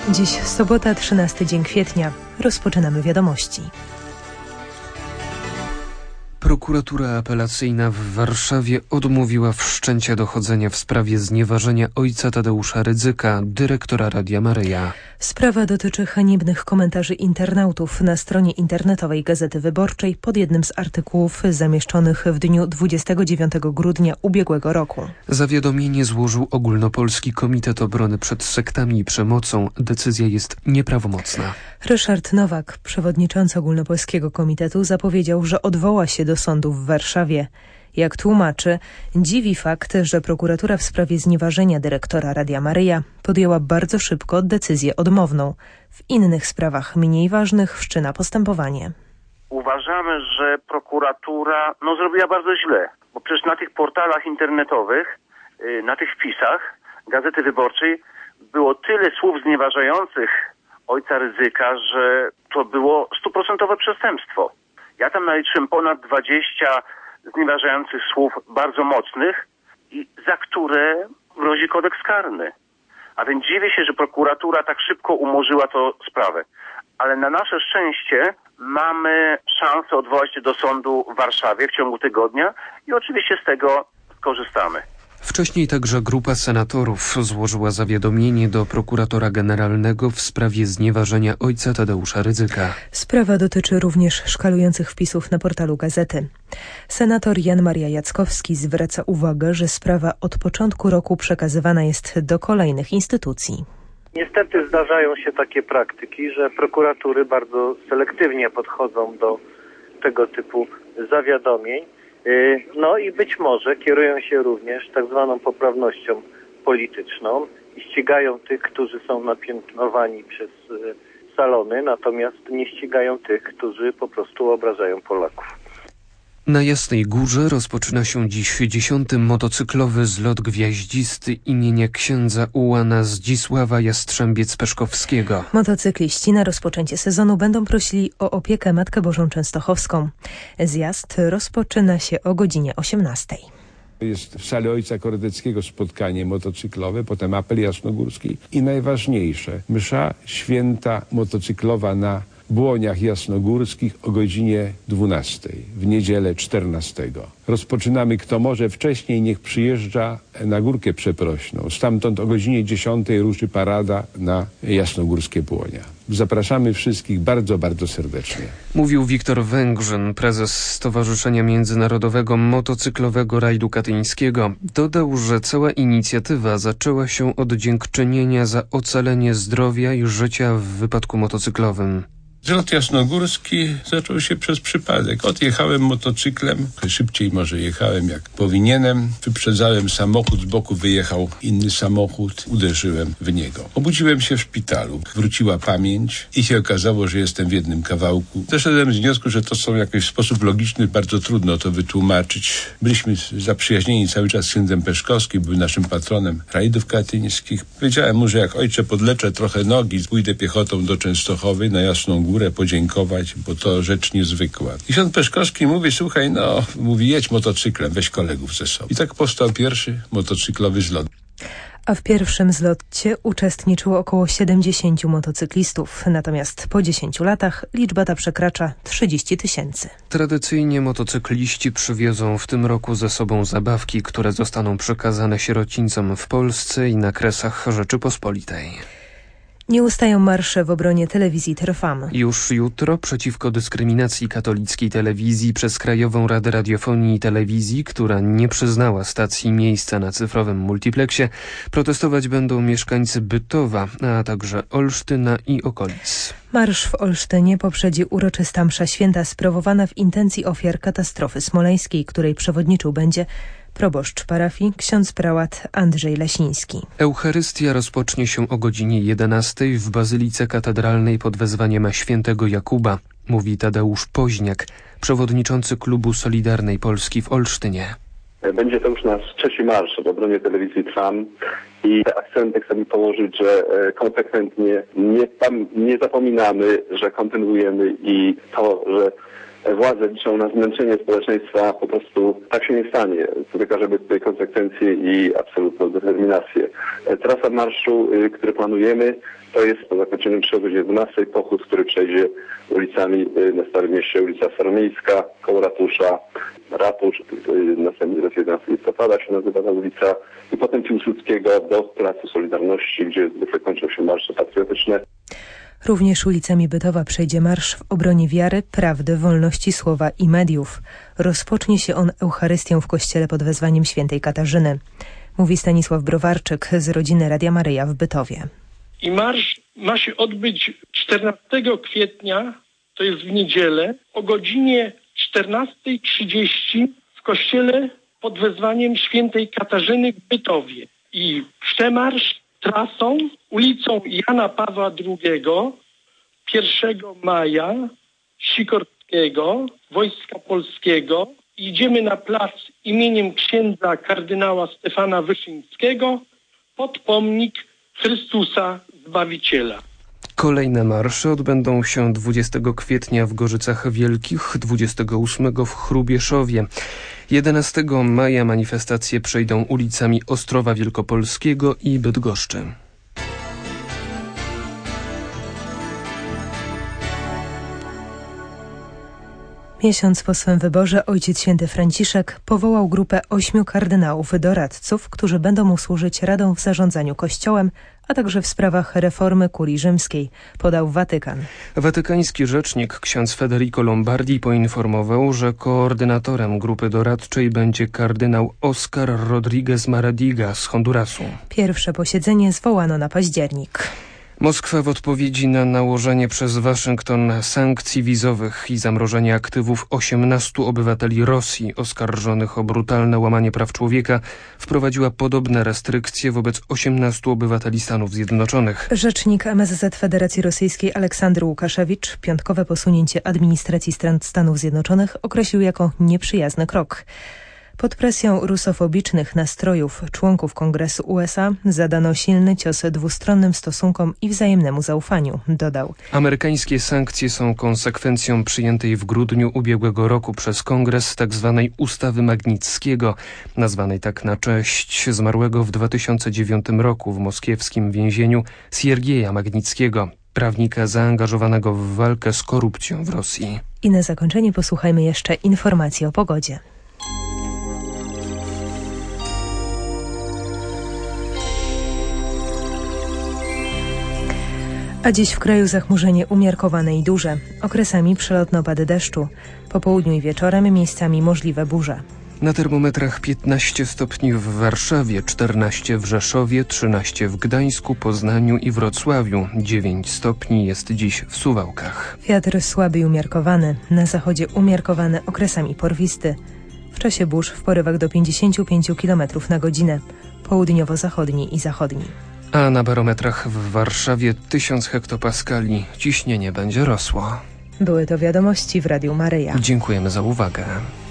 Dziś sobota, 13 dzień kwietnia. Rozpoczynamy wiadomości. Prokuratura apelacyjna w Warszawie odmówiła wszczęcia dochodzenia w sprawie znieważenia ojca Tadeusza Rydzyka, dyrektora Radia Maryja. Sprawa dotyczy haniebnych komentarzy internautów na stronie internetowej Gazety Wyborczej pod jednym z artykułów zamieszczonych w dniu 29 grudnia ubiegłego roku. Zawiadomienie złożył Ogólnopolski Komitet Obrony przed Sektami i Przemocą. Decyzja jest nieprawomocna. Ryszard Nowak, przewodniczący Ogólnopolskiego Komitetu, zapowiedział, że odwoła się do sądu w Warszawie. Jak tłumaczy, dziwi fakt, że prokuratura w sprawie znieważenia dyrektora Radia Maryja podjęła bardzo szybko decyzję odmowną. W innych sprawach mniej ważnych wszczyna postępowanie. Uważamy, że prokuratura zrobiła bardzo źle, bo przecież na tych portalach internetowych, na tych wpisach Gazety Wyborczej było tyle słów znieważających ojca Rydzyka, że to było 100% przestępstwo. Ja tam naliczyłem ponad 20 znieważających słów bardzo mocnych i za które grozi kodeks karny. A więc dziwię się, że prokuratura tak szybko umorzyła tę sprawę. Ale na nasze szczęście mamy szansę odwołać się do sądu w Warszawie w ciągu tygodnia i oczywiście z tego skorzystamy. Wcześniej także grupa senatorów złożyła zawiadomienie do prokuratora generalnego w sprawie znieważenia ojca Tadeusza Rydzyka. Sprawa dotyczy również szkalujących wpisów na portalu Gazety. Senator Jan Maria Jackowski zwraca uwagę, że sprawa od początku roku przekazywana jest do kolejnych instytucji. Niestety zdarzają się takie praktyki, że prokuratury bardzo selektywnie podchodzą do tego typu zawiadomień. No i być może kierują się również tak zwaną poprawnością polityczną i ścigają tych, którzy są napiętnowani przez salony, natomiast nie ścigają tych, którzy po prostu obrażają Polaków. Na Jasnej Górze rozpoczyna się dziś 10. motocyklowy zlot gwiaździsty imienia księdza ułana Zdzisława Jastrzębiec-Peszkowskiego. Motocykliści na rozpoczęcie sezonu będą prosili o opiekę Matkę Bożą Częstochowską. Zjazd rozpoczyna się o godzinie 18. Jest w sali ojca Kordeckiego spotkanie motocyklowe, potem apel jasnogórski i najważniejsze, msza święta motocyklowa na Błoniach Jasnogórskich o godzinie 12, w niedzielę 14. Rozpoczynamy, kto może wcześniej, niech przyjeżdża na Górkę Przeprośną. Stamtąd o godzinie 10 ruszy parada na Jasnogórskie Błonia. Zapraszamy wszystkich bardzo, bardzo serdecznie. Mówił Wiktor Węgrzyn, prezes Stowarzyszenia Międzynarodowego Motocyklowego Rajdu Katyńskiego. Dodał, że cała inicjatywa zaczęła się od dziękczynienia za ocalenie zdrowia i życia w wypadku motocyklowym. Zlot jasnogórski zaczął się przez przypadek. Odjechałem motocyklem, szybciej może jechałem jak powinienem. Wyprzedzałem samochód, z boku wyjechał inny samochód, uderzyłem w niego. Obudziłem się w szpitalu, wróciła pamięć i się okazało, że jestem w jednym kawałku. Doszedłem z wniosku, że to są jakoś w sposób logiczny, bardzo trudno to wytłumaczyć. Byliśmy zaprzyjaźnieni cały czas z księdzem Peszkowskim, był naszym patronem rajdów katyńskich. Powiedziałem mu, że jak ojcze podleczę trochę nogi, pójdę piechotą do Częstochowy na Jasną Górę, podziękować, bo to rzecz niezwykła. I ksiądz Peszkowski mówi, słuchaj, jedź motocyklem, weź kolegów ze sobą. I tak powstał pierwszy motocyklowy zlot. A w pierwszym zlocie uczestniczyło około 70 motocyklistów. Natomiast po 10 latach liczba ta przekracza 30 000. Tradycyjnie motocykliści przywiozą w tym roku ze sobą zabawki, które zostaną przekazane sierocińcom w Polsce i na Kresach Rzeczypospolitej. Nie ustają marsze w obronie telewizji Trwam. Już jutro przeciwko dyskryminacji katolickiej telewizji przez Krajową Radę Radiofonii i Telewizji, która nie przyznała stacji miejsca na cyfrowym multipleksie, protestować będą mieszkańcy Bytowa, a także Olsztyna i okolic. Marsz w Olsztynie poprzedzi uroczysta msza święta sprawowana w intencji ofiar katastrofy smoleńskiej, której przewodniczył będzie proboszcz parafii, ksiądz prałat Andrzej Lasiński. Eucharystia rozpocznie się o godzinie 11 w Bazylice Katedralnej pod wezwaniem świętego Jakuba, mówi Tadeusz Poźniak, przewodniczący klubu Solidarnej Polski w Olsztynie. Będzie to już nasz trzeci marsz w obronie telewizji Trwam i akcentem chcemy położyć, że konsekwentnie nie zapominamy, że kontynuujemy i to, że władze liczą na zmęczenie społeczeństwa, po prostu tak się nie stanie. To wykażemy tutaj konsekwencje i absolutną determinację. Trasa marszu, który planujemy, to jest po zakończeniu mszy o godzinie 12 pochód, który przejdzie ulicami na Starym Mieście, ulica Staromiejska, koło ratusza, ratusz, następnie 11 listopada się nazywa ta ulica, i potem Piłsudskiego do Placu Solidarności, gdzie zwykle kończą się marsze patriotyczne. Również ulicami Bytowa przejdzie marsz w obronie wiary, prawdy, wolności słowa i mediów. Rozpocznie się on Eucharystią w kościele pod wezwaniem świętej Katarzyny. Mówi Stanisław Browarczyk z rodziny Radia Maryja w Bytowie. I marsz ma się odbyć 14 kwietnia, to jest w niedzielę, o godzinie 14:30 w kościele pod wezwaniem świętej Katarzyny w Bytowie. I przemarsz trasą ulicą Jana Pawła II, 1 maja, Sikorskiego, Wojska Polskiego. Idziemy na plac imieniem księdza kardynała Stefana Wyszyńskiego pod pomnik Chrystusa Zbawiciela. Kolejne marsze odbędą się 20 kwietnia w Gorzycach Wielkich, 28 w Hrubieszowie. 11 maja manifestacje przejdą ulicami Ostrowa Wielkopolskiego i Bydgoszczy. Miesiąc po swym wyborze Ojciec Święty Franciszek powołał grupę 8 kardynałów doradców, którzy będą mu służyć radą w zarządzaniu Kościołem, a także w sprawach reformy kurii rzymskiej, podał Watykan. Watykański rzecznik ksiądz Federico Lombardi poinformował, że koordynatorem grupy doradczej będzie kardynał Oscar Rodriguez Maradiga z Hondurasu. Pierwsze posiedzenie zwołano na październik. Moskwa w odpowiedzi na nałożenie przez Waszyngton sankcji wizowych i zamrożenie aktywów 18 obywateli Rosji oskarżonych o brutalne łamanie praw człowieka wprowadziła podobne restrykcje wobec 18 obywateli Stanów Zjednoczonych. Rzecznik MSZ Federacji Rosyjskiej Aleksandr Łukaszewicz piątkowe posunięcie administracji Stanów Zjednoczonych określił jako nieprzyjazny krok. Pod presją rusofobicznych nastrojów członków Kongresu USA zadano silny cios dwustronnym stosunkom i wzajemnemu zaufaniu, dodał. Amerykańskie sankcje są konsekwencją przyjętej w grudniu ubiegłego roku przez Kongres tzw. ustawy Magnickiego, nazwanej tak na cześć zmarłego w 2009 roku w moskiewskim więzieniu Siergieja Magnickiego, prawnika zaangażowanego w walkę z korupcją w Rosji. I na zakończenie posłuchajmy jeszcze informacji o pogodzie. A dziś w kraju zachmurzenie umiarkowane i duże. Okresami przelotne opady deszczu. Po południu i wieczorem miejscami możliwe burze. Na termometrach 15 stopni w Warszawie, 14 w Rzeszowie, 13 w Gdańsku, Poznaniu i Wrocławiu. 9 stopni jest dziś w Suwałkach. Wiatr słaby i umiarkowany. Na zachodzie umiarkowany, okresami porwisty. W czasie burz w porywach do 55 km na godzinę. Południowo-zachodni i zachodni. A na barometrach w Warszawie 1000 hektopaskali. Ciśnienie będzie rosło. Były to wiadomości w Radiu Maryja. Dziękujemy za uwagę.